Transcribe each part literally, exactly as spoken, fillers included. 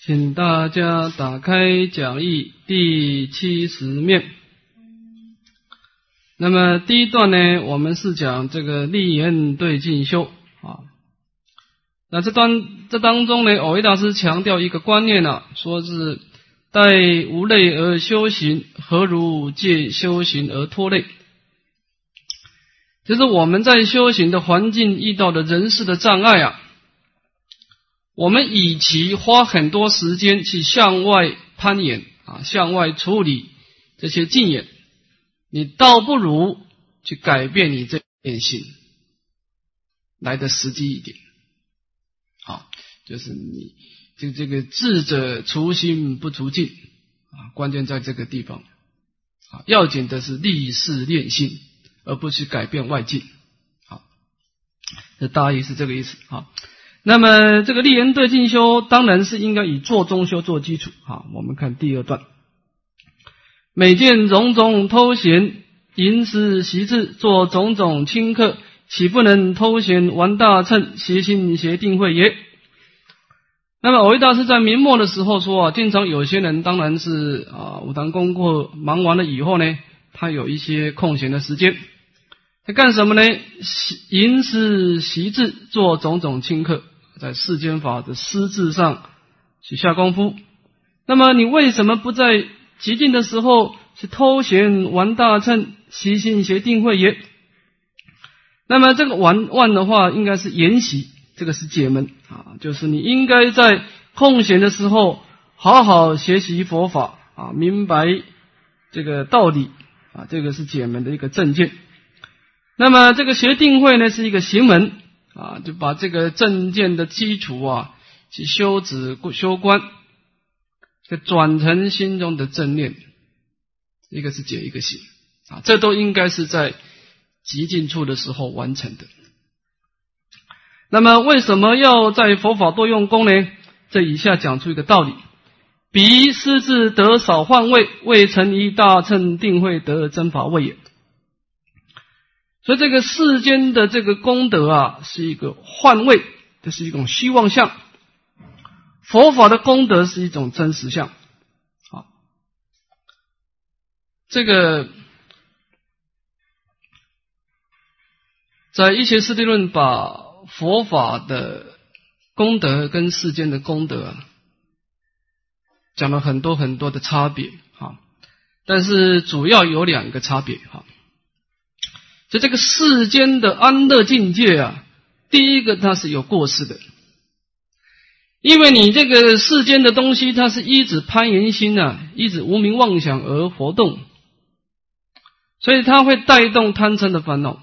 请大家打开讲义第七十面。那么第一段呢，我们是讲这个立言对境修啊。那这段这当中呢，蕅益大师强调一个观念啊，说是待无类而修行，何如借修行而脱类？就是我们在修行的环境遇到的人事的障碍啊，我们与其花很多时间去向外攀岩啊，向外处理这些境眼，你倒不如去改变你这点心，来得实际一点。好，就是你这这个智者除心不除境啊，关键在这个地方啊，要紧的是立事练心，而不是改变外境。好，这大意是这个意思啊。那么这个立言对境修，当然是应该以做中修做基础。好，我们看第二段。每见种种偷闲，淫思习志，做种种轻客，岂不能偷闲玩大乘，邪心邪定慧也？那么蕅益大师在明末的时候说啊，经常有些人当然是啊五堂功课忙完了以后呢，他有一些空闲的时间，他干什么呢？淫思习志，做种种轻客，在世间法的思智上去下功夫。那么你为什么不在极静的时候去偷闲玩大乘，习心邪定慧也？那么这个玩玩的话，应该是研习，这个是解门啊，就是你应该在空闲的时候好好学习佛法啊，明白这个道理啊，这个是解门的一个正见。那么这个邪定慧呢，是一个行门啊，就把这个正见的基础啊，去修止修观，这转成心中的正念，一个是解，一个行啊，这都应该是在极静处的时候完成的。那么为什么要在佛法多用功呢？这以下讲出一个道理：彼思智得少换位，未成一大乘定慧得真法位也。所以这个世间的这个功德啊，是一个换位，这是一种虚妄相；佛法的功德是一种真实相。好，这个在一切师地论把佛法的功德跟世间的功德啊，讲了很多很多的差别啊，但是主要有两个差别哈。就这个世间的安乐境界啊，第一个它是有过失的，因为你这个世间的东西，它是依止攀缘心啊，依止无明妄想而活动，所以它会带动贪嗔的烦恼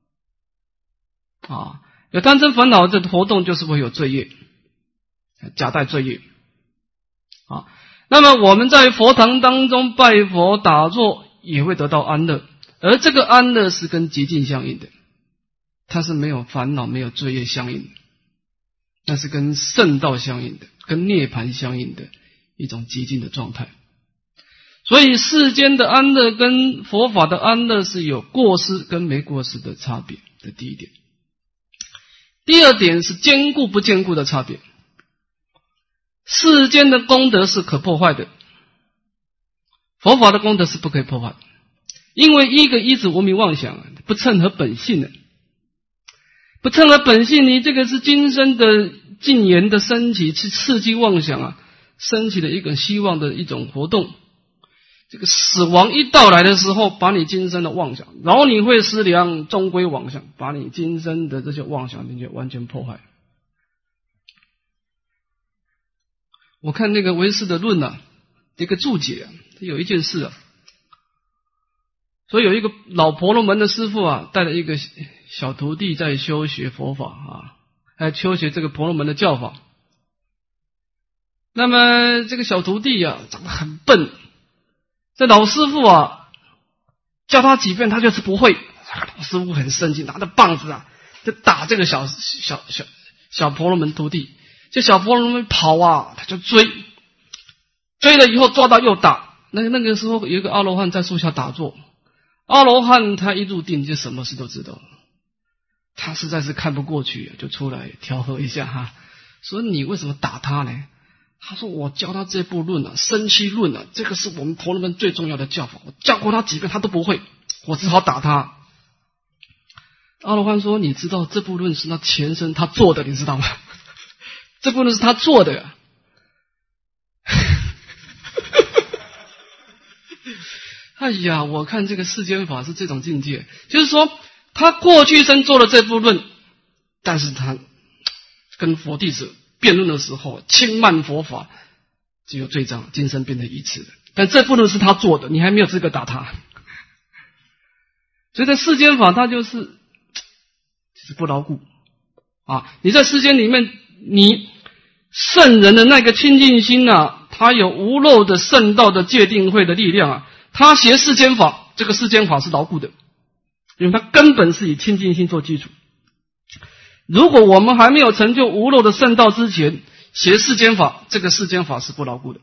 啊。有贪嗔烦恼，这活动就是会有罪业，夹带罪业啊。那么我们在佛堂当中拜佛打坐，也会得到安乐。而这个安乐是跟极静相应的，它是没有烦恼没有罪业相应的，那是跟圣道相应的，跟涅槃相应的一种极静的状态。所以世间的安乐跟佛法的安乐是有过失跟没过失的差别，这第一点。第二点是坚固不坚固的差别。世间的功德是可破坏的，佛法的功德是不可以破坏的。因为一个依止无明妄想，不称合本性的，不称合本性，你这个是今生的禁言的升起，去刺激妄想啊，升起的一个希望的一种活动。这个死亡一到来的时候，把你今生的妄想，然后你会思量，终归妄想，把你今生的这些妄想并且完全破坏。我看那个唯识的论啊，这个注解啊，有一件事啊。所以有一个老婆罗门的师父啊，带了一个小徒弟在修学佛法啊，还修学这个婆罗门的教法。那么这个小徒弟啊，长得很笨，这老师父啊教他几遍，他就是不会。老师父很生气，拿着棒子啊，就打这个小小小小婆罗门徒弟。这小婆罗门跑啊，他就追，追了以后抓到又打。那那个时候有一个阿罗汉在树下打坐。阿罗汉他一入定就什么事都知道了，他实在是看不过去，就出来调和一下哈，说你为什么打他呢？ 他说我教他这部论啊，生气论啊，这个是我们婆罗门最重要的教法，我教过他几遍他都不会，我只好打他。阿罗汉说，你知道这部论是他前身他做的，你知道吗？这部论是他做的。哎呀，我看这个世间法是这种境界，就是说他过去生做了这部论，但是他跟佛弟子辩论的时候轻慢佛法，只有罪障，今生变成一次的。但这部论是他做的，你还没有资格打他。所以在世间法，他就是就是不牢固啊！你在世间里面，你圣人的那个清净心啊，他有无漏的圣道的戒定慧的力量啊，他学世间法，这个世间法是牢固的，因为他根本是以清净心做基础。如果我们还没有成就无漏的圣道之前，学世间法，这个世间法是不牢固的，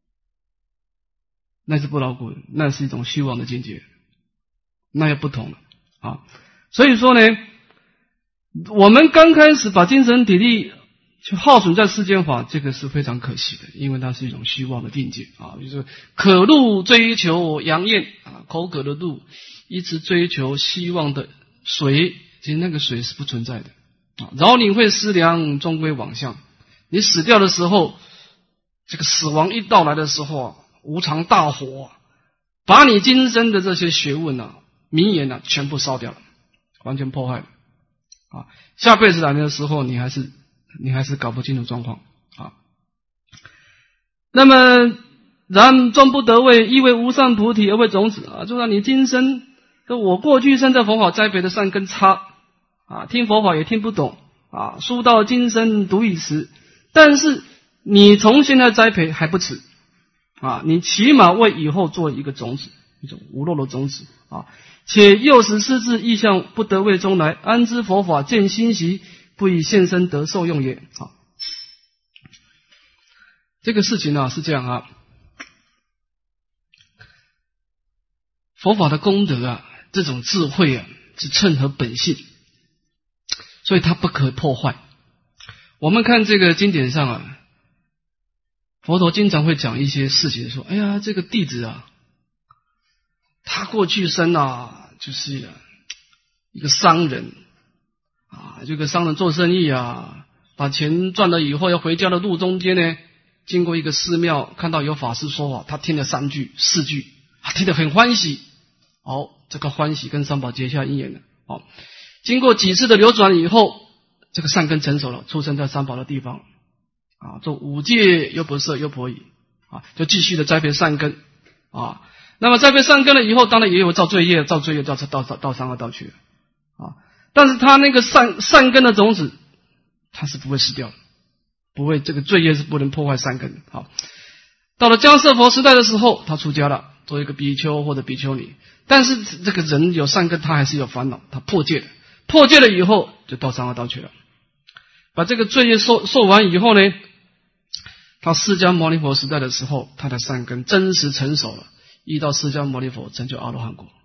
那是不牢固的，那是一种虚妄的境界，那又不同了啊！所以说呢，我们刚开始把精神体力去耗损在世间法，这个是非常可惜的，因为它是一种虚妄的境界啊，就是可入追求阳焰啊，口渴的入，一直追求希望的水，其实那个水是不存在的啊。饶你会思量，终归往相。你死掉的时候，这个死亡一到来的时候啊，无常大火把你今生的这些学问啊、名言啊，全部烧掉了，完全破坏了啊。下辈子来的时候，你还是你还是搞不清楚状况啊。那么然终不得位，亦为无上菩提而为种子啊，就让你今生我过去生在佛法栽培的善根差啊，听佛法也听不懂啊，书到今生读已迟。但是你从现在栽培还不迟啊，你起码为以后做一个种子，一种无漏的种子啊。且幼时失志，意向不得位中来，安知佛法见欣习，不以现身得受用也。好，这个事情呢、啊、是这样啊，佛法的功德啊，这种智慧啊，是称合本性，所以它不可破坏。我们看这个经典上啊，佛陀经常会讲一些事情，说：“哎呀，这个弟子啊，他过去生啊，就是一个商人啊，这个商人做生意啊，把钱赚了以后，要回家的路中间呢，经过一个寺庙，看到有法师说法，他听了三句、四句，他听得很欢喜。哦，这个欢喜跟三宝结下因缘了。哦，经过几次的流转以后，这个善根成熟了，出生在三宝的地方啊，做五戒优婆塞、优婆夷啊，就继续的栽培善根啊。那么栽培善根了以后，当然也有造罪业、造罪业、造到到三恶道去啊。但是他那个善善根的种子，他是不会失掉的，不会这个罪业是不能破坏善根的。好，到了迦叶佛时代的时候，他出家了，做一个比丘或者比丘尼。但是这个人有善根，他还是有烦恼，他破戒了，破戒了以后就到三恶道去了。把这个罪业受受完以后呢，他释迦牟尼佛时代的时候，他的善根真实成熟了，依到释迦牟尼佛成就阿罗汉果。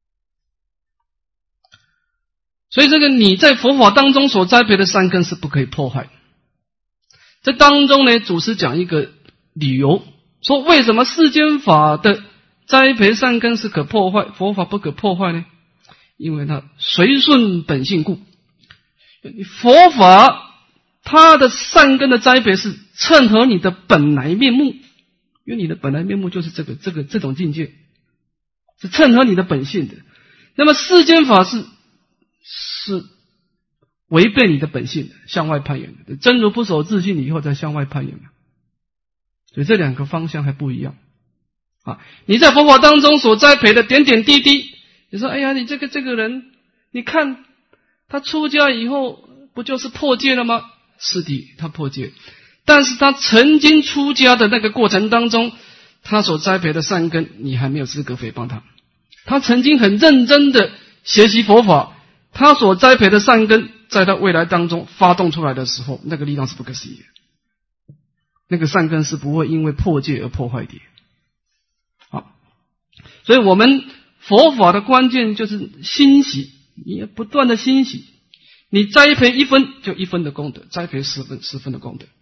所以这个你在佛法当中所栽培的善根是不可以破坏。这当中呢，祖师讲一个理由，说为什么世间法的栽培善根是可破坏，佛法不可破坏呢？因为它随顺本性故。佛法它的善根的栽培是称合你的本来面目，因为你的本来面目就是这个这个这种境界，是称合你的本性的。那么世间法是是违背你的本性的，向外攀缘的。真如不守自性以后再向外攀缘，所以这两个方向还不一样啊！你在佛法当中所栽培的点点滴滴，你说哎呀，你这个这个人，你看他出家以后不就是破戒了吗？是的，他破戒，但是他曾经出家的那个过程当中，他所栽培的善根，你还没有资格诽谤他。他曾经很认真的学习佛法，他所栽培的善根，在他未来当中发动出来的时候，那个力量是不可思议的。那个善根是不会因为破戒而破坏的。好，所以我们佛法的关键就是欣喜，你要不断的欣喜。你栽培一分就一分的功德，栽培十分十分的功德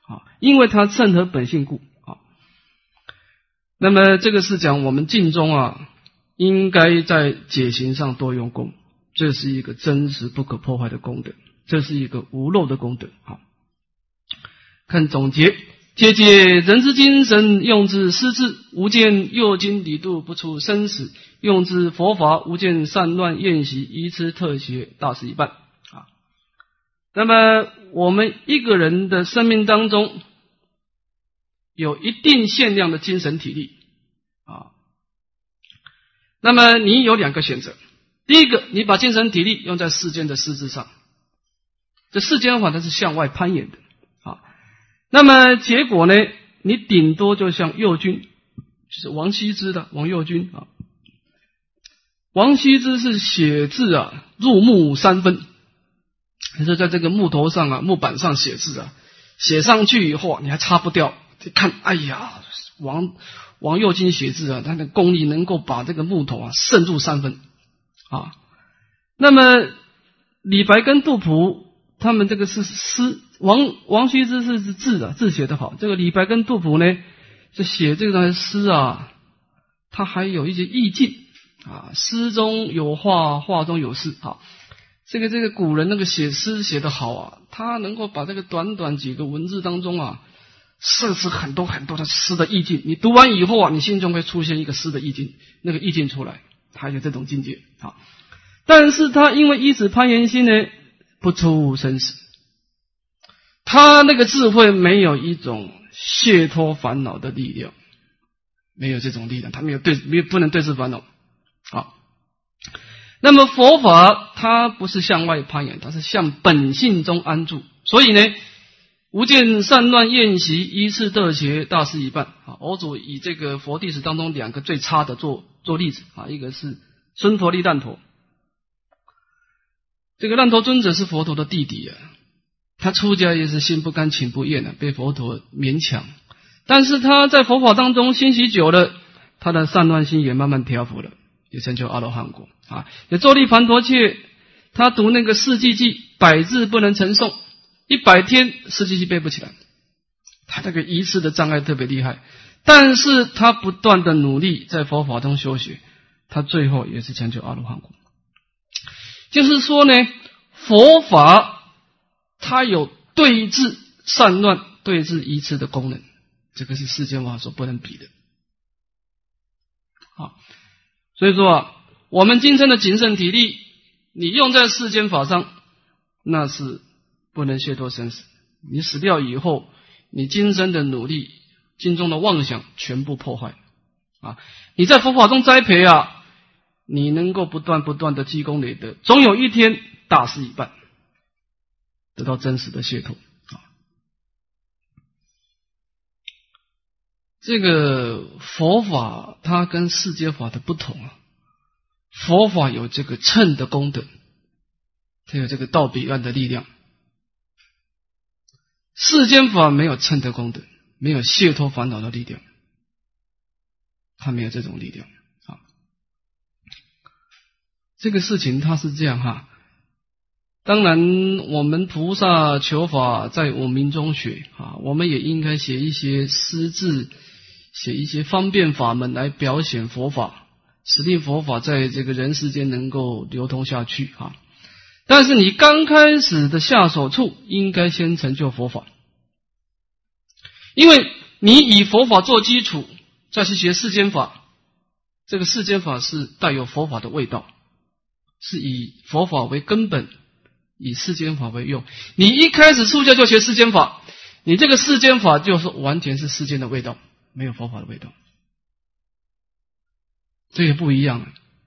啊，因为它称合本性故啊。那么这个是讲我们净宗啊，应该在解行上多用功，这是一个真实不可破坏的功德，这是一个无漏的功德啊。看总结，皆借人之精神，用之失智，无见诱经理度，不出生死；用之佛法，无见散乱厌习，愚痴特学，大事一半啊。那么我们一个人的生命当中，有一定限量的精神体力啊。那么你有两个选择，第一个，你把精神体力用在世间的实质上，这世间法它是向外攀岩的啊。那么结果呢，你顶多就像右军，就是王羲之的王右军啊。王羲之是写字啊，入木三分，就是在这个木头上啊，木板上写字啊，写上去以后你还擦不掉，看，哎呀，王王右军写字啊，他的功力能够把这个木头啊渗入三分啊。那么李白跟杜甫他们这个是诗，王王羲之是字啊，字写得好，这个李白跟杜甫呢是写这个诗啊，他还有一些意境啊，诗中有画，画中有诗啊。这个这个古人那个写诗写得好啊，他能够把这个短短几个文字当中啊，设置很多很多的诗的意境，你读完以后啊，你心中会出现一个诗的意境，那个意境出来，他有这种境界啊。但是他因为依止攀缘心呢，不出生死，他那个智慧没有一种解脱烦恼的力量，没有这种力量，他没有对，没有不能对治烦恼啊。那么佛法它不是向外攀岩，它是向本性中安住，所以呢，无见散乱厌习，依次得学，大事一半啊。佛祖以这个佛弟子当中两个最差的做做例子啊，一个是孙陀利烂陀，这个烂陀尊者是佛陀的弟弟啊，他出家也是心不甘情不愿啊，被佛陀勉强，但是他在佛法当中欣习久了，他的散乱心也慢慢调伏了，也成就阿罗汉果啊。也周利盘陀切，他读那个四季记，百字不能承诵，一百天四季记背不起来，他这个疑似的障碍特别厉害，但是他不断的努力在佛法中修学，他最后也是成就阿罗汉果。就是说呢，佛法它有对治散乱、对治疑痴的功能，这个是世间法所不能比的。好，所以说啊，我们今生的谨慎体力，你用在世间法上，那是不能解脱生死。你死掉以后，你今生的努力、心中的妄想全部破坏啊！你在佛法中栽培啊，你能够不断不断的积功累德，总有一天大事一办，得到真实的解脱啊！这个佛法它跟世间法的不同啊，佛法有这个称的功德，它有这个道彼岸的力量。世间法没有称的功德，没有解脱烦恼的力量，它没有这种力量啊。这个事情它是这样哈。当然我们菩萨求法在我民中学啊，我们也应该写一些诗字，写一些方便法门来表显佛法，使令佛法在这个人世间能够流通下去啊。但是你刚开始的下手处应该先成就佛法，因为你以佛法做基础再去学世间法，这个世间法是带有佛法的味道，是以佛法为根本，以世间法为用。你一开始出家就学世间法，你这个世间法就是完全是世间的味道，没有佛法的味道，这也不一样了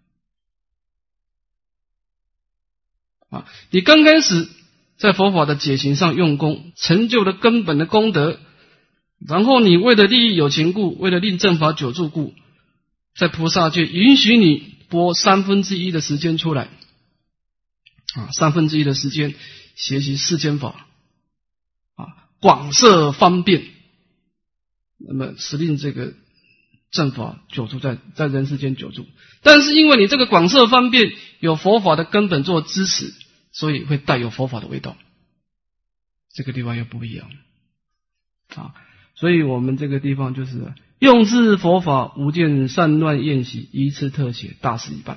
啊！你刚开始在佛法的解行上用功，成就了根本的功德，然后你为了利益有情故，为了令正法久住故，在菩萨界允许你拨三分之一的时间出来啊，三分之一的时间学习世间法啊，广摄方便，那么使令这个正法久住在在人世间久住。但是因为你这个广摄方便有佛法的根本做支持，所以会带有佛法的味道，这个地方又不一样啊。所以我们这个地方就是用智佛法，无见善乱厌习，一次特写，大事一半。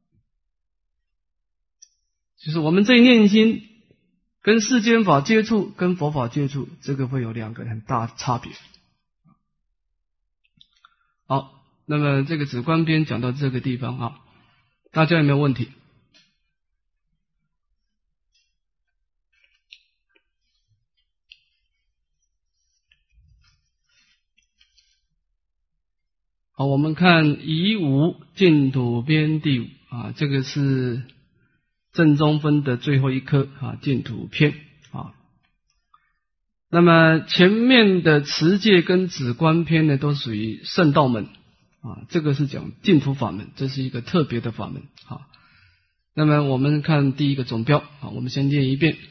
就是我们这一念心跟世间法接触，跟佛法接触，这个会有两个很大的差别。好，那么这个止观篇讲到这个地方啊，大家有没有问题？好，我们看夷吾净土篇第五啊，这个是正宗分的最后一科啊，净土篇啊。那么前面的持戒跟止观篇呢，都属于圣道门啊，这个是讲净土法门，这是一个特别的法门啊。那么我们看第一个总标啊，我们先念一遍。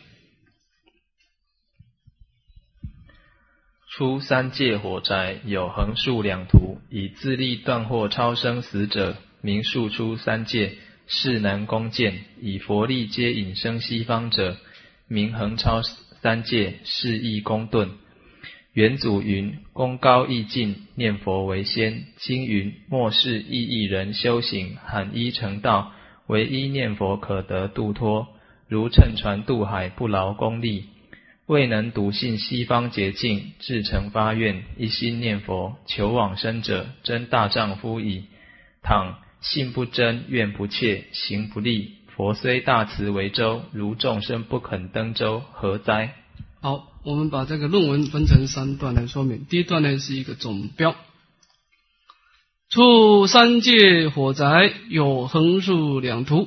出三界火宅，有横竖两途，以自力断惑超生死者，名数出三界，是难攻见；以佛力接引生西方者，名横超三界，是易攻顿。元祖云：功高易进，念佛为先。经云：末世亦一人修行，罕一成道，唯一念佛可得度脱。如乘船渡海，不劳功力。未能笃信西方捷径，至诚发愿，一心念佛，求往生者，真大丈夫矣。倘信不真，愿不切，行不立，佛虽大慈为舟，如众生不肯登舟，何哉？ 好，我们把这个论文分成三段来说明。第一段呢是一个总标，出三界火宅，有横竖两途。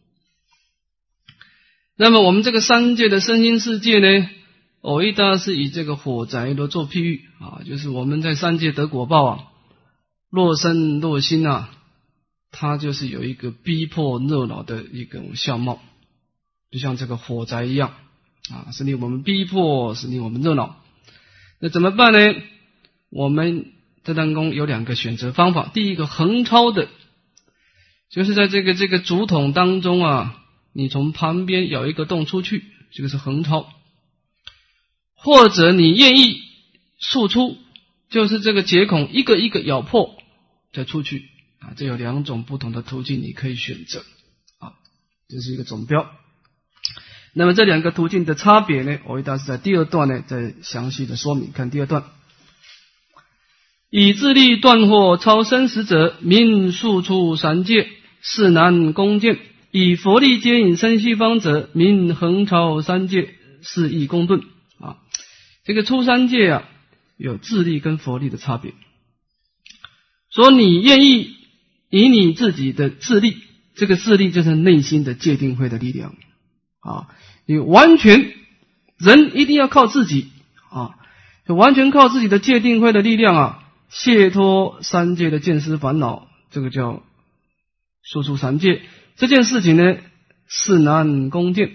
那么我们这个三界的身心世界呢，蕅益大是以这个火宅来做譬喻啊，就是我们在三界得果报啊，若身若心啊，它就是有一个逼迫热闹的一种相貌，就像这个火宅一样啊，是令我们逼迫，是令我们热闹。那怎么办呢？我们在当中有两个选择方法。第一个横超的，就是在这个这个竹筒当中啊，你从旁边咬一个洞出去，这个是横超。或者你愿意竖出，就是这个结孔一个一个咬破再出去啊，这有两种不同的途径你可以选择啊，这是一个总标。那么这两个途径的差别呢，蕅益大师在第二段呢再详细的说明。看第二段，以自力断惑超生死者，名数出三界，是难攻见；以佛力接引生西方者，名横超三界，是易攻顿。啊，这个出三界啊，有自力跟佛力的差别。说你愿意以你自己的自力，这个自力就是内心的戒定慧的力量啊，你完全人一定要靠自己啊，就完全靠自己的戒定慧的力量啊，解脱三界的见思烦恼，这个叫说出三界。这件事情呢，是难攻见。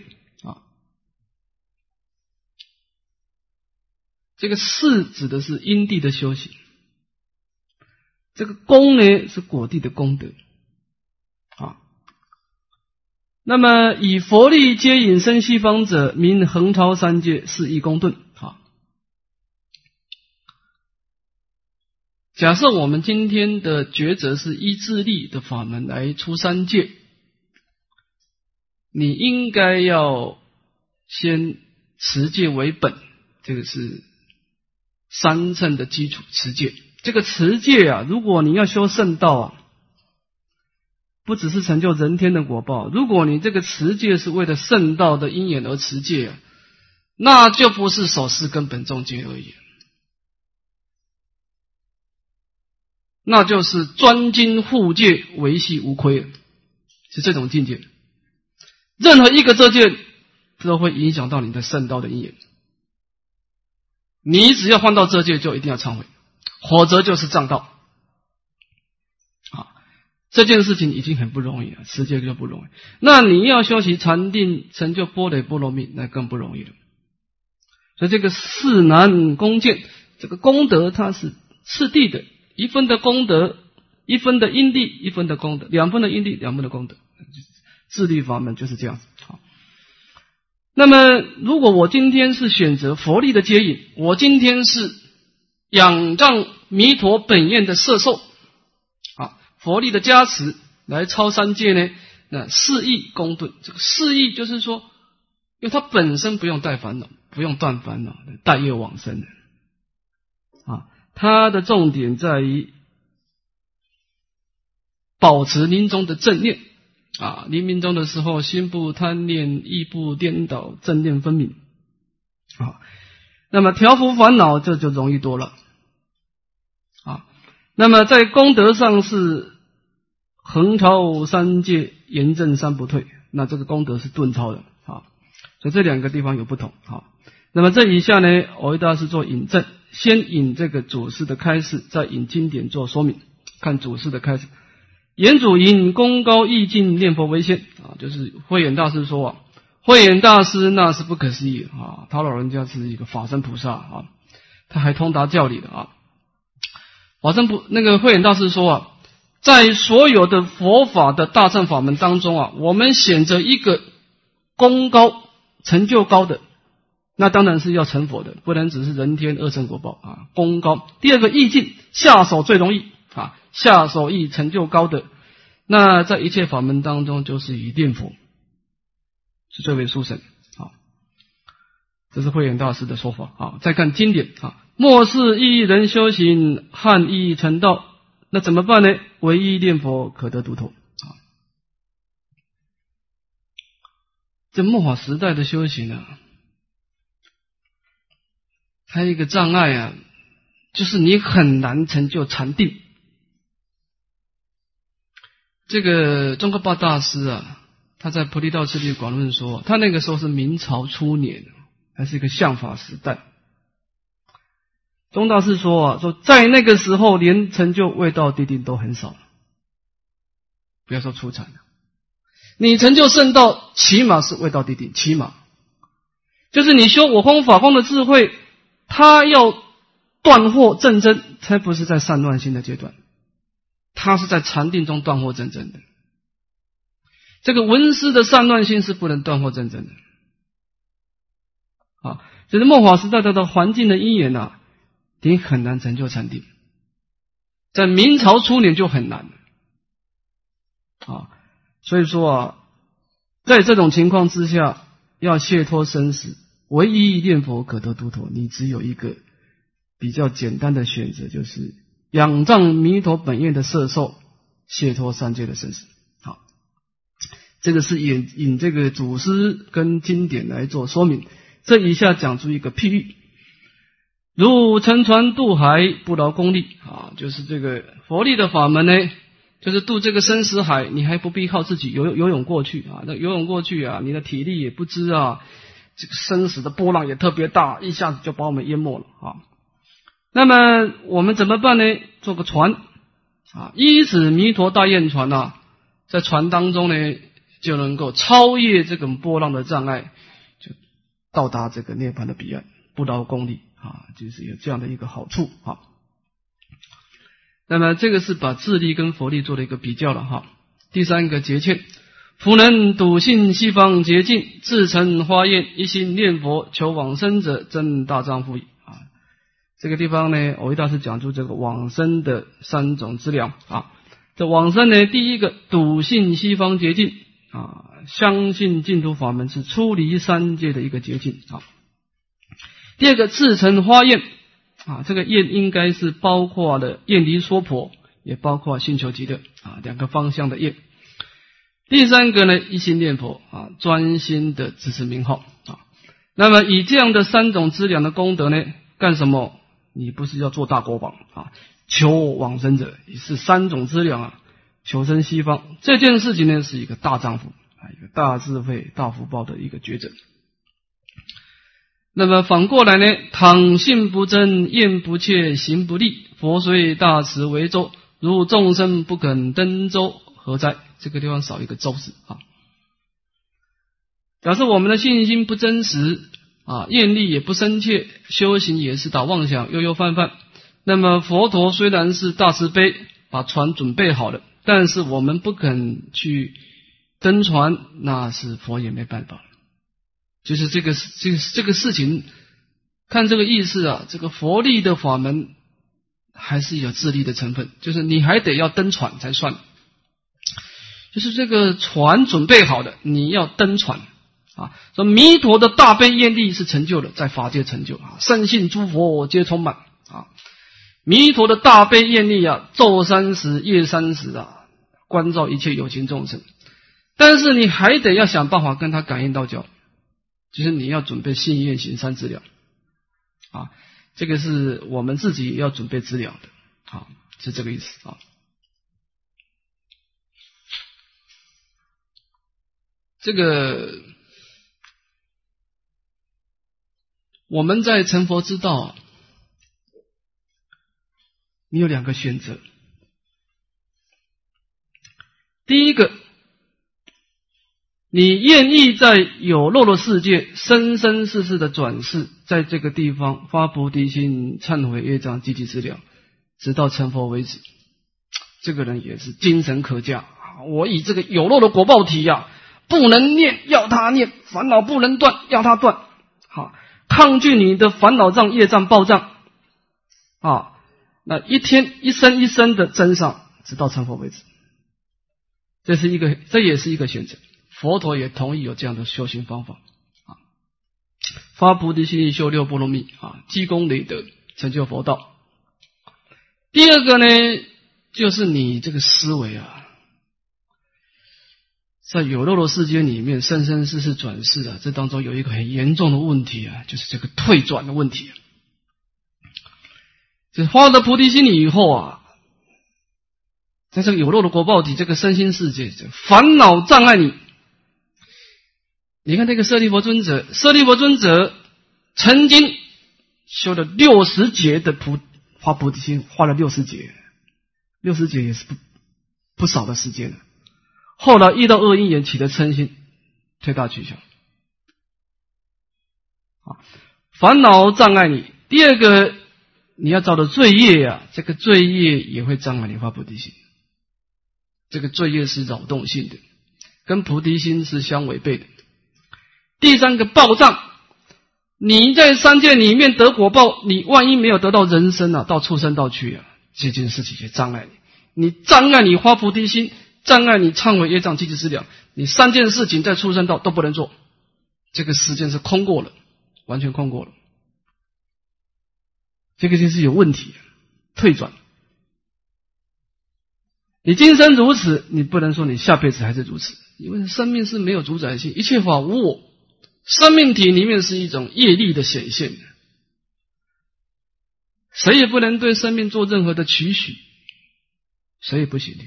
这个是指的是因地的修行，这个功呢是果地的功德啊。那么以佛力接引生西方者，名横超三界，是易攻顿啊。假设我们今天的抉择是依自力的法门来出三界，你应该要先持戒为本，这个是三乘的基础持戒。这个持戒啊，如果你要修圣道啊，不只是成就人天的果报，如果你这个持戒是为了圣道的因缘而持戒啊，那就不是守四根本众戒而已，那就是专精护戒，维系无亏，是这种境界。任何一个遮戒都会影响到你的圣道的因缘，你只要犯到遮戒，就一定要忏悔，否则就是障道。啊，这件事情已经很不容易了，持戒就不容易。那你要修习禅定，成就般若波罗蜜，那更不容易了。所以这个四难攻见，这个功德它是次第的，一分的功德，一分的因地，一分的功德，两分的因地，两分的功德。自力法门就是这样。好，那么如果我今天是选择佛力的接引，我今天是仰仗弥陀本愿的摄受啊，佛力的加持来超三界呢，那四意攻顿。这个四意就是说，因为它本身不用带烦恼，不用断烦恼，带业往生的啊。它的重点在于保持临终的正念啊，临命终的时候，心不贪恋，意不颠倒，正念分明啊。那么调伏烦恼，这就容易多了啊。那么在功德上是横超三界，严正三不退，那这个功德是顿超的啊。所以这两个地方有不同啊。那么这以下呢，藕益大师做引证，先引这个祖师的开示，再引经典做说明。看祖师的开示，言主引功高意境念佛为先啊，就是慧远大师说啊，慧远大师那是不可思议啊，他老人家是一个法身菩萨啊，他还通达教理的啊。法身菩那个慧远大师说啊，在所有的佛法的大乘法门当中啊，我们选择一个功高成就高的，那当然是要成佛的，不能只是人天二乘果报啊。功高，第二个意境，下手最容易啊，下手易成就高的，那在一切法门当中就是以念佛是最为殊胜啊。这是慧远大师的说法啊。再看经典啊，末世一人修行，汉一成道，那怎么办呢？唯一念佛可得度脱啊。这末法时代的修行啊，还有一个障碍啊，就是你很难成就禅定。这个宗喀巴大师啊，他在《菩提道次第广论》说，他那个时候是明朝初年，还是一个相法时代。宗大师说啊，说在那个时候连成就未到地定都很少，不要说初禅了，你成就圣道，起码是未到地定，起码就是你修我空法空的智慧，他要断惑正真，才不是在散乱心的阶段，他是在禅定中断惑正真的。这个闻思的散乱心是不能断惑正真的啊。就是末法时代的环境的因缘啊，你很难成就禅定，在明朝初年就很难了啊。所以说啊，在这种情况之下，要解脱生死，唯一念佛可得度脱，你只有一个比较简单的选择，就是仰仗弥陀本愿的摄受，解脱三界的生死。好，这个是引引这个祖师跟经典来做说明。这以下讲出一个譬喻，如乘船渡海，不劳功力啊，就是这个佛力的法门呢，就是渡这个生死海，你还不必靠自己游游泳过去啊，那游泳过去啊，你的体力也不支啊，这个生死的波浪也特别大，一下子就把我们淹没了啊。那么我们怎么办呢？做个船啊，依止弥陀大愿船啊，在船当中呢，就能够超越这种波浪的障碍，就到达这个涅槃的彼岸，不劳功力啊，就是有这样的一个好处啊。那么这个是把智力跟佛力做了一个比较了哈。第三个节劝，夫能笃信西方捷径，自成花焰，一心念佛求往生者，真大丈夫矣啊。这个地方呢，藕益大师讲出这个往生的三种资粮啊。这往生呢，第一个笃信西方捷径啊，相信净土法门是出离三界的一个捷径啊。第二个自成花焰啊，这个焰应该是包括了焰离娑婆，也包括星球极乐啊，两个方向的焰。第三个呢，一心念佛啊，专心的支持名号啊。那么以这样的三种资粮的功德呢，干什么？你不是要做大国王啊，求往生者也是三种资粮啊，求生西方这件事情呢，是一个大丈夫啊，一个大智慧、大福报的一个抉择。那么反过来呢，倘信不真，愿不切，行不利，佛虽大慈为舟，如众生不肯登舟，何哉？这个地方少一个舟字啊。假设我们的信心不真实啊，愿力也不深切，修行也是打妄想，悠悠泛泛，那么佛陀虽然是大慈悲，把船准备好了，但是我们不肯去登船，那是佛也没办法。就是这个这个这个事情，看这个意思啊，这个佛力的法门还是有自力的成分，就是你还得要登船才算，就是这个船准备好的，你要登船啊。说弥陀的大悲愿力是成就了，在法界成就啊，圣信诸佛皆充满啊。弥陀的大悲愿力啊，昼三时夜三时啊，关照一切有情众生。但是你还得要想办法跟他感应道交，就是你要准备信愿行三资粮啊，这个是我们自己要准备资粮的啊，是这个意思啊。这个我们在成佛之道啊，你有两个选择。第一个，你愿意在有漏的世界生生世世的转世，在这个地方发菩提心，忏悔业障，积集资粮，直到成佛为止。这个人也是精神可嘉。我以这个有漏的果报体呀、啊，不能念要他念，烦恼不能断要他断，好，抗拒你的烦恼障、业障、报障啊，那一天一生一生的增上，直到成佛为止。这是一个，这也是一个选择。佛陀也同意有这样的修行方法啊，发菩提心，修六波罗蜜啊，积功累德，成就佛道。第二个呢，就是你这个思维啊，在有漏的世界里面生生世世转世啊，这当中有一个很严重的问题啊，就是这个退转的问题啊。就是发了菩提心以后啊，在这个有漏的果报体，这个身心世界，烦恼障碍你。你看那个舍利弗尊者，舍利弗尊者曾经修了六十劫的菩发菩提心，花了六十劫，六十劫也是不不少的时间了。后来遇到恶因缘，起的嗔心，推大取小。啊，烦恼障碍你。第二个，你要造的罪业啊，这个罪业也会障碍你发菩提心。这个罪业是扰动性的，跟菩提心是相违背的。第三个报障，你在三界里面得果报，你万一没有得到人身啊，到畜生道去啊，这件事情也障碍你，你障碍你发菩提心，障碍你忏悔业障，积集资粮，你三件事情在畜生道都不能做，这个时间是空过了，完全空过了，这个就是有问题，退转。你今生如此，你不能说你下辈子还是如此，因为生命是没有主宰性，一切法无我，生命体里面是一种业力的显现，谁也不能对生命做任何的期许，谁也不行的。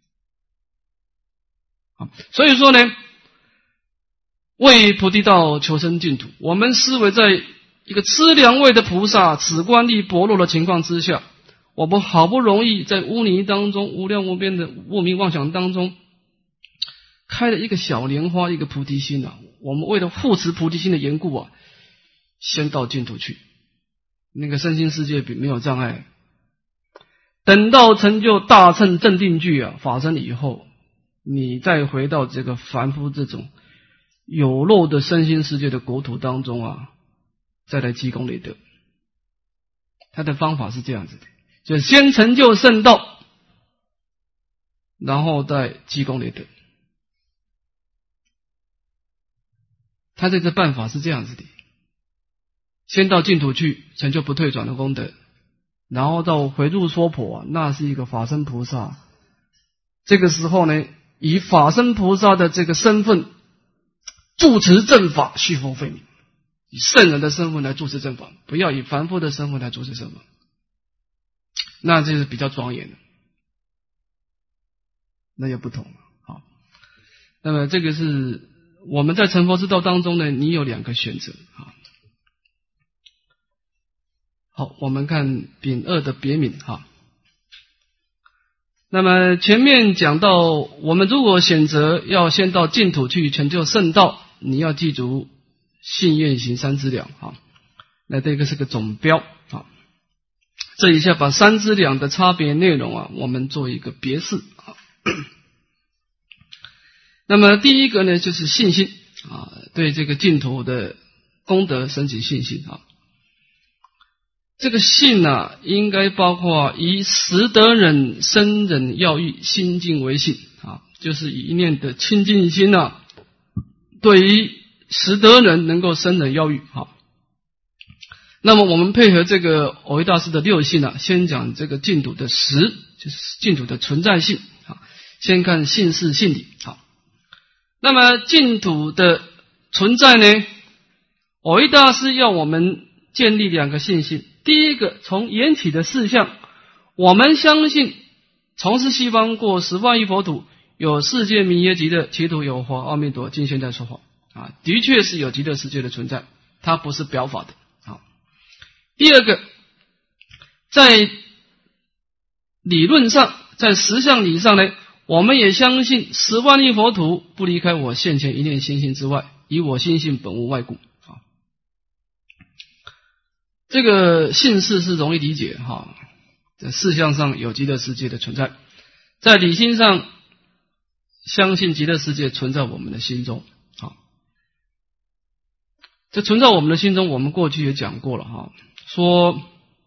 所以说呢，为菩提道求生净土，我们思维在一个资粮位的菩萨此观力薄弱的情况之下，我们好不容易在污泥当中，无量无边的无明妄想当中开了一个小莲花，一个菩提心啊，我们为了护持菩提心的缘故啊，先到净土去，那个身心世界没有障碍，等到成就大乘正定具啊法身以后，你再回到这个凡夫这种有漏的身心世界的国土当中啊，再来积功累德。他的方法是这样子的，就先成就圣道，然后再积功累德。他这个办法是这样子的，先到净土去成就不退转的功德，然后到回入娑婆啊，那是一个法身菩萨。这个时候呢，以法身菩萨的这个身份住持正法，续佛慧命，以圣人的身份来住持正法，不要以凡夫的身份来住持正法，那这是比较庄严的，那就不同了。好，那么这个是我们在成佛之道当中呢，你有两个选择。好，我们看丙二的别名哈。那么前面讲到，我们如果选择要先到净土去成就圣道，你要记住信愿行三资粮啊。那这个是个总标啊。这一下把三资粮的差别内容啊，我们做一个别示啊。那么第一个呢，就是信心啊，对这个净土的功德升起信心啊。 这个信啊，应该包括以识得忍、生忍要欲心境为信啊，就是以一念的清净心啊，对于识得忍能够生忍要欲啊。那么我们配合这个蕅益大师的六信啊，先讲这个净土的实，就是净土的存在性啊。先看性是性理啊。那么净土的存在呢，蕅益大师要我们建立两个信心。第一个，从缘起的事项，我们相信从事西方过十万亿佛土，有世界名曰极乐，其土有佛阿弥陀今现在说法啊，的确是有极乐世界的存在，它不是表法的。第二个，在理论上，在实相理上呢，我们也相信十万亿佛土不离开我现前一念心性之外，以我心性本无外故啊。这个信事是容易理解哈，在事相上有极乐世界的存在，在理性上相信极乐世界存在我们的心中啊。这存在我们的心中，我们过去也讲过了哈。说，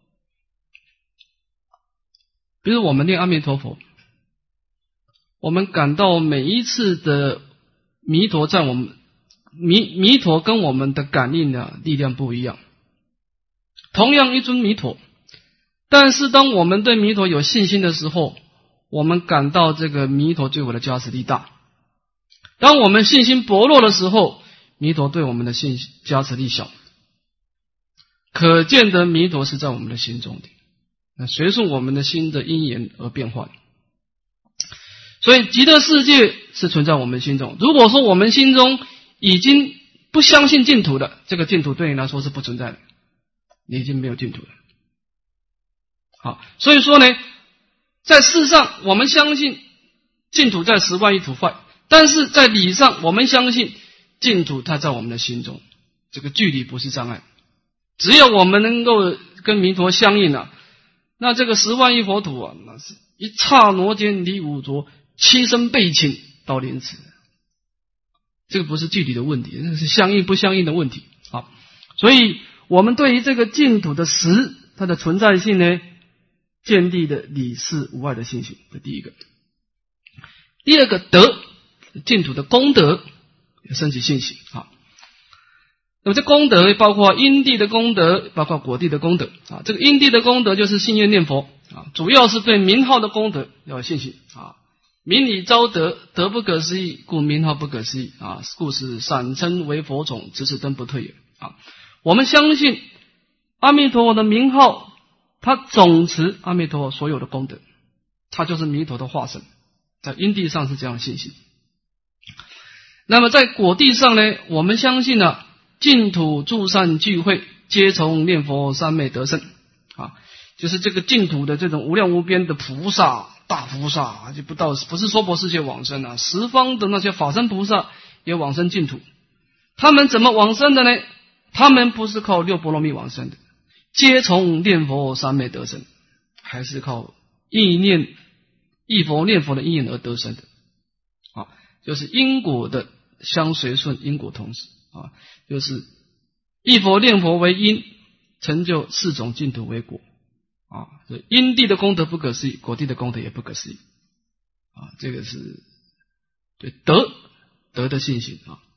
比如我们念阿弥陀佛，我们感到每一次的弥陀在我们弥弥陀跟我们的感应的力量不一样。同样一尊弥陀，但是当我们对弥陀有信心的时候，我们感到这个弥陀对我的加持力大；当我们信心薄弱的时候，弥陀对我们的信加持力小。可见得弥陀是在我们的心中的，那随顺我们的心的因缘而变化。所以极乐世界是存在我们心中。如果说我们心中已经不相信净土的，这个净土对你来说是不存在的，你已经没有净土了。好，所以说呢，在事上我们相信净土在十万亿土外，但是在理上我们相信净土它在我们的心中，这个距离不是障碍。只要我们能够跟弥陀相应啊，那这个十万亿佛土啊，那是一刹那间离五浊，七生倍请到莲池。这个不是具体的问题，那是相应不相应的问题啊。所以我们对于这个净土的实，它的存在性呢，建立的理事无碍的信心，这第一个。第二个德，净土的功德升起信心啊。那么这功德包括因地的功德，包括果地的功德啊。这个因地的功德就是信愿念佛啊，主要是对名号的功德要有信心啊。名以昭德，德不可思议，故名号不可思议啊。故使闪称为佛种，直此灯不退也啊。我们相信阿弥陀佛的名号，它总持阿弥陀佛所有的功德，它就是弥陀的化身，在因地上是这样的信心。那么在果地上呢，我们相信呢、啊。净土诸善聚会，皆从念佛三昧得生啊，就是这个净土的这种无量无边的菩萨、大菩萨，就不到不是娑婆世界往生啊，十方的那些法身菩萨也往生净土。他们怎么往生的呢？他们不是靠六波罗蜜往生的，皆从念佛三昧得生，还是靠意念忆佛念佛的因缘而得生的啊，就是因果的相随顺，因果同时。啊，就是忆佛念佛为因，成就四种净土为果啊。因地的功德不可思议，果地的功德也不可思议啊。这个是对德德的信心啊。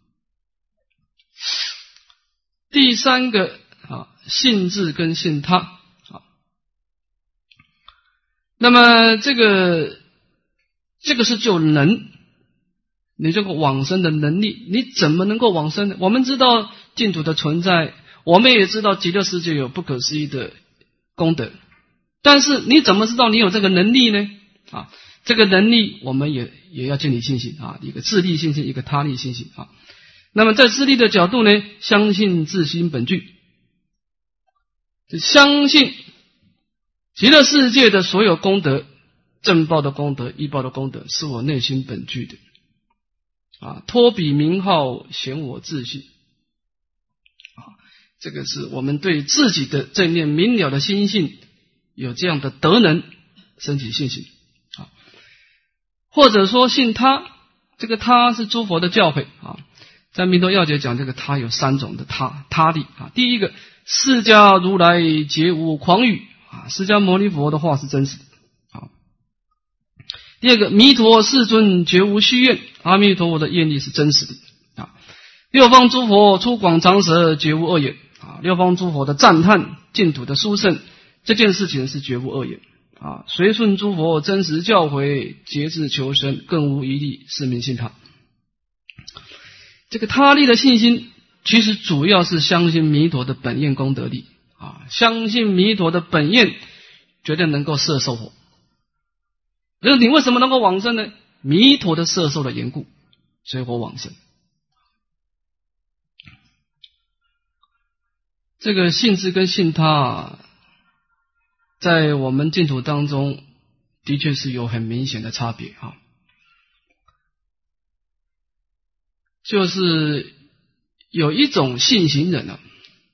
第三个啊，信自跟信他啊。那么这个这个是就能。你这个往生的能力，你怎么能够往生呢？我们知道净土的存在，我们也知道极乐世界有不可思议的功德，但是你怎么知道你有这个能力呢？啊，这个能力我们也也要建立信心啊，一个自利信心，一个他利信心啊。那么在自利的角度呢，相信自心本具，相信极乐世界的所有功德，正报的功德、依报的功德，是我内心本具的。啊，托彼名号显我自信啊，这个是我们对自己的正念明了的心性有这样的德能升起信心啊，或者说信他，这个他是诸佛的教诲啊，在弥陀要解讲这个他有三种的他他力啊，第一个释迦如来皆无诳语啊，释迦牟尼佛的话是真实的啊。第二个，弥陀世尊绝无虚愿，阿弥陀佛的愿力是真实的啊。六方诸佛出广长舌，绝无恶言啊。六方诸佛的赞叹净土的殊胜，这件事情是绝无恶言啊。随顺诸佛真实教诲，节制求生，更无一例，是名信他。这个他力的信心，其实主要是相信弥陀的本愿功德力啊，相信弥陀的本愿绝对能够摄受火。那你为什么能够往生呢？弥陀的摄受的缘故，所以火往生。这个信自跟信他，在我们净土当中，的确是有很明显的差别啊。就是有一种信行人啊，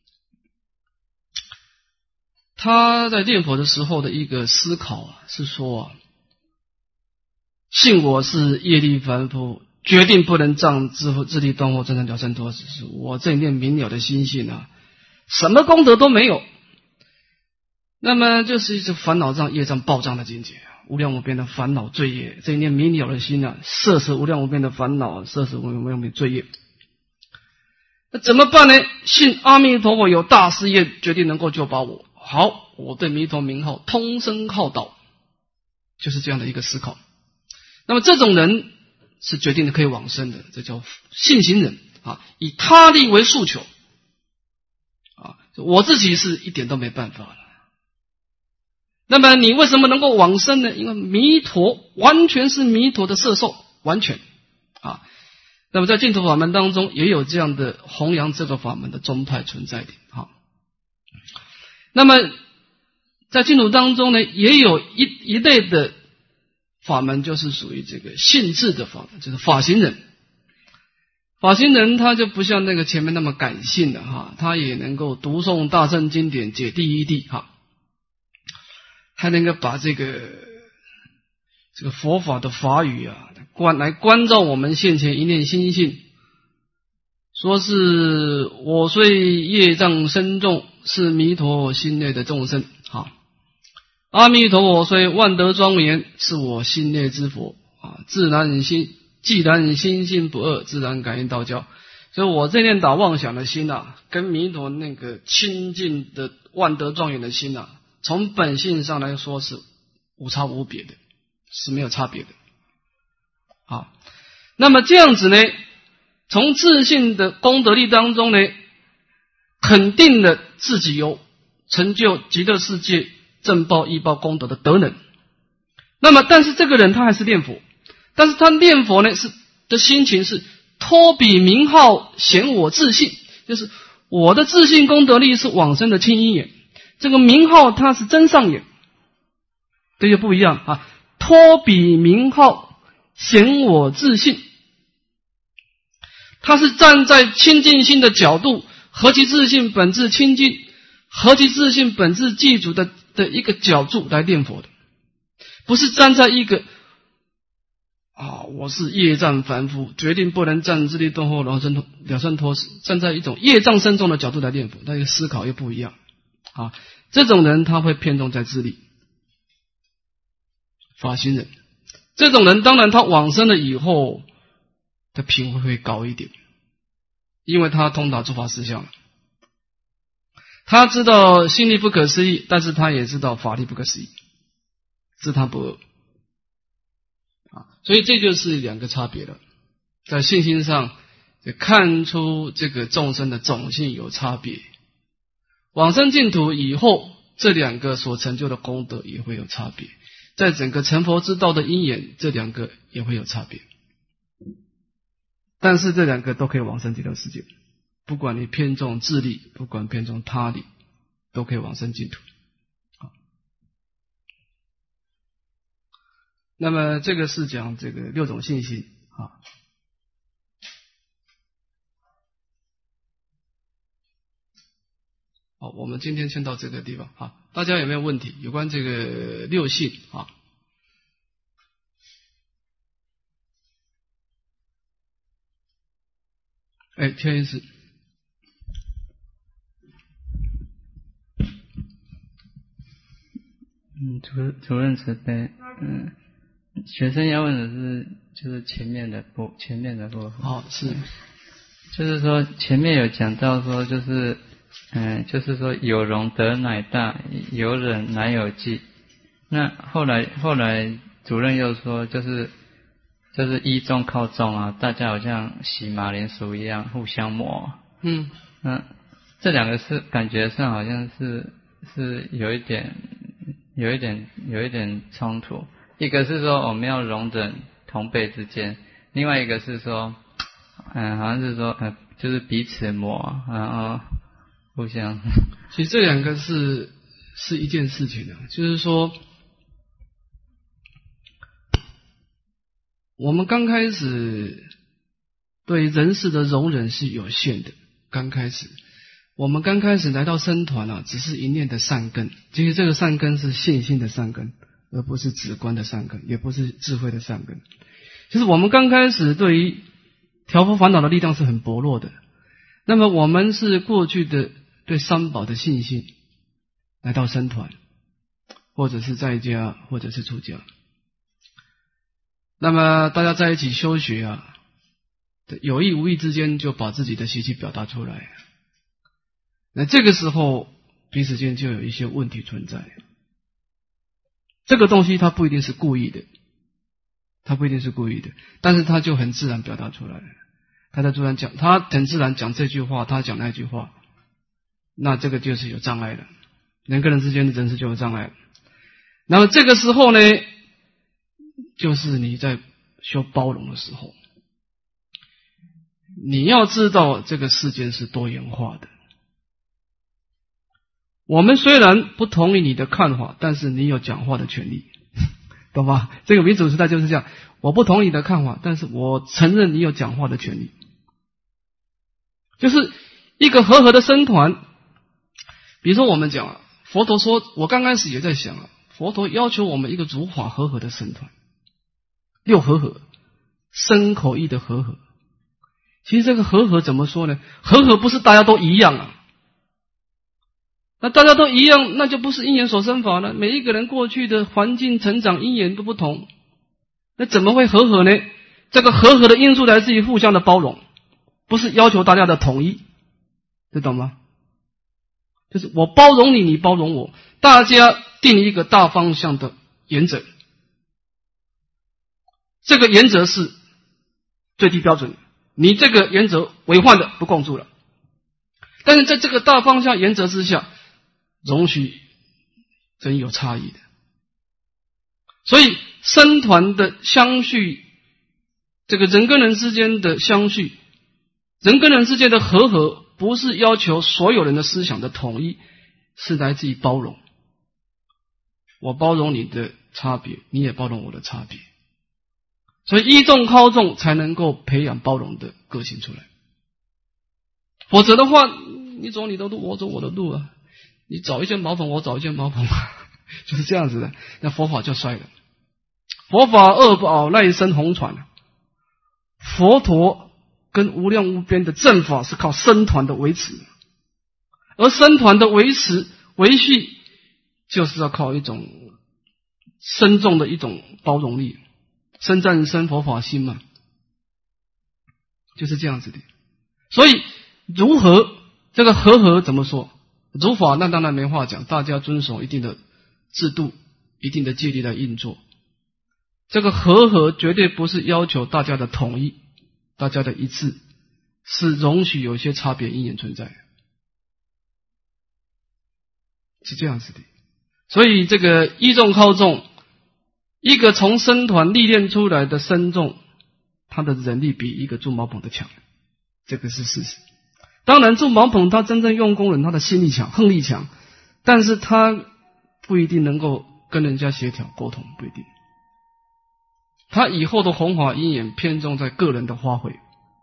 他在念佛的时候的一个思考啊，是说啊，信我是业力凡夫，决定不能障自自力断惑真正了生脱死。我这一念明了的心性啊，什么功德都没有，那么就是一直烦恼障业障暴障的境界，无量无边的烦恼罪业。这一念明了的心啊，摄持无量无边的烦恼，摄持无量无边罪业。那怎么办呢？信阿弥陀佛有大事业，决定能够救拔我。好，我对弥陀名号通声号导，就是这样的一个思考。那么这种人是决定的可以往生的，这叫信行人啊，以他力为诉求啊，我自己是一点都没办法了。那么你为什么能够往生呢？因为弥陀完全是弥陀的摄受，完全啊。那么在净土法门当中也有这样的弘扬这个法门的宗派存在的啊。那么在净土当中呢，也有一一类的法门，就是属于这个信自的法门，就是法行人。法行人他就不像那个前面那么感性的哈，他也能够读诵大乘经典，解第一谛哈，还能够把这个这个佛法的法语啊，关来关照我们现前一念心性，说是我虽业障深重，是弥陀心内的众生啊。阿弥陀佛虽万德庄严，是我心内之佛啊。自然心，既然心性不二，自然感应道交。所以我这念打妄想的心啊，跟弥陀那个清净的万德庄严的心啊，从本性上来说是无差无别的，是没有差别的啊。那么这样子呢，从自信的功德力当中呢，肯定了自己有成就极乐世界正报异报功德的德能。那么但是这个人他还是念佛，但是他念佛呢是的心情是托彼名号显我自信，就是我的自信功德力是往生的清因眼，这个名号它是真上眼，这就不一样啊。托彼名号显我自信，他是站在清净心的角度，何其自信本质清净，何其自信本质记住的的一个角度来念佛的，不是站在一个啊，我是业障凡夫，决定不能障自力断惑了生了生脱死，站在一种业障深重的角度来念佛，那个思考又不一样啊。这种人他会偏重在自力，法行人，这种人当然他往生了以后的品位会高一点，因为他通达诸法实相了，他知道心力不可思议，但是他也知道法力不可思议，自他不二啊，所以这就是两个差别了。在信心上看出这个众生的种性有差别，往生净土以后，这两个所成就的功德也会有差别，在整个成佛之道的因缘，这两个也会有差别，但是这两个都可以往生极乐世界，不管你偏重自力，不管偏重他力，都可以往生净土。那么这个是讲这个六种信心啊。好，我们今天先到这个地方啊，大家有没有问题？有关这个六信啊？哎，天意是。 嗯，主主任慈悲。嗯，学生要问的是就是前面的部前面的部分。 好，是， 就是说前面有讲到说就是嗯，就是说有容德乃大，有忍乃有济。那后来后来主任又说就是就是依众靠众啊，大家好像洗马铃薯一样互相磨。 嗯， 那这两个是感觉上好像是是有一点有一点有一点冲突。一个是说我们要容忍同辈之间，另外一个是说嗯，好像是说呃就是彼此磨，然后互相。 其实这两个是是一件事情的，就是说我们刚开始对人事的容忍是有限的。刚开始我们刚开始来到僧团啊，只是一念的善根，其实这个善根是信心的善根，而不是直观的善根，也不是智慧的善根。其实我们刚开始对于调伏烦恼的力量是很薄弱的，那么我们是过去的对三宝的信心来到僧团，或者是在家，或者是出家。那么大家在一起修学啊，有意无意之间就把自己的习气表达出来，那这个时候彼此间就有一些问题存在。这个东西它不一定是故意的，它不一定是故意的，但是它就很自然表达出来了。他在突然讲，他很自然讲这句话，他讲那句话，那这个就是有障碍了，人跟人之间的人事就有障碍了。那么这个时候呢，就是你在修包容的时候，你要知道这个世间是多元化的。我们虽然不同意你的看法，但是你有讲话的权利，懂吧？这个民主时代就是这样，我不同意你的看法，但是我承认你有讲话的权利。就是一个和合的僧团，比如说我们讲啊，佛陀说，我刚开始也在想啊，佛陀要求我们一个如法和合的僧团，六和合，身口意的和合。其实这个和合怎么说呢？和合不是大家都一样啊，那大家都一样，那就不是因缘所生法了。每一个人过去的环境、成长、因缘都不同，那怎么会和合呢？这个和合的因素来自于互相的包容，不是要求大家的统一，知道吗？就是我包容你，你包容我，大家定一个大方向的原则，这个原则是最低标准，你这个原则违犯的不共住了。但是在这个大方向原则之下，容许真有差异的。所以僧团的相续，这个人跟人之间的相续，人跟人之间的和合，不是要求所有人的思想的统一，是来自于包容。我包容你的差别，你也包容我的差别。所以依众靠众才能够培养包容的个性出来。否则的话，你走你的路，我走我的路啊，你找一件茅棚，我找一件茅棚，就是这样子的，那佛法就衰了。佛法二宝赖生红传，佛陀跟无量无边的正法是靠僧团的维持，而僧团的维持维系就是要靠一种深重的一种包容力，深战生佛法心嘛，就是这样子的。所以如何这个和合怎么说？如法那当然没话讲，大家遵守一定的制度、一定的戒律来运作。这个和合绝对不是要求大家的统一、大家的一致，是容许有些差别因缘存在，是这样子的。所以这个依众靠众，一个从僧团历练出来的僧众，他的人力比一个住茅棚的强，这个是事实。当然住茅棚他真正用功人，他的心力强、恨力强，但是他不一定能够跟人家协调沟通，不一定。他以后的弘法因缘偏重在个人的发挥，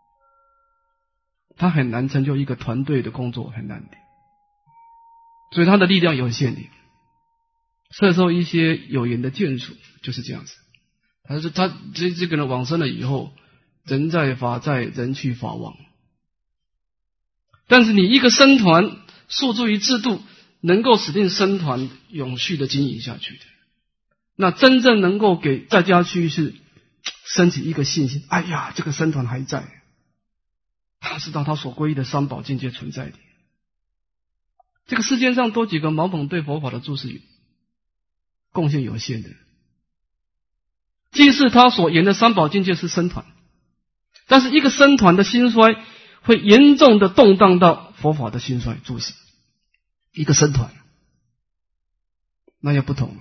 他很难成就一个团队的工作，很难的，所以他的力量有限的，摄受一些有缘的眷属，就是这样子。他说他这这个人往生了以后，人在法在，人去法亡。但是你一个僧团诉诸于制度， 能够使令僧团永续的经营下去的。那真正能够给在家居士升起一个信心，哎呀，这个僧团还在，他知道他所皈依的三宝境界存在的。这个世界上多几个毛捧对佛法的住持贡献有限的，即使他所言的三宝境界是僧团，但是一个僧团的兴衰会严重的动荡到佛法的兴衰住持。一个僧团那又不同了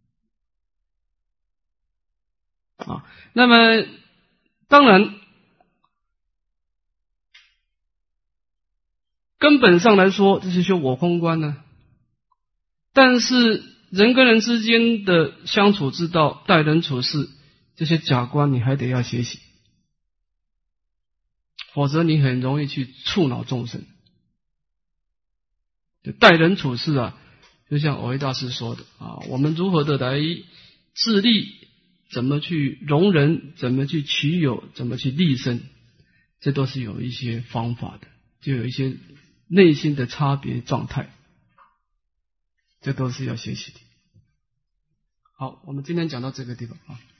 啊。那么当然根本上来说这是修我空观呢，但是人跟人之间的相处之道、待人处事这些假观你还得要学习，否则你很容易去触恼众生。待人处事啊，就像藕益大师说的啊，我们如何的来自利，怎么去容人，怎么去取有，怎么去利生，这都是有一些方法的，就有一些内心的差别状态，这都是要学习的。好，我们今天讲到这个地方啊。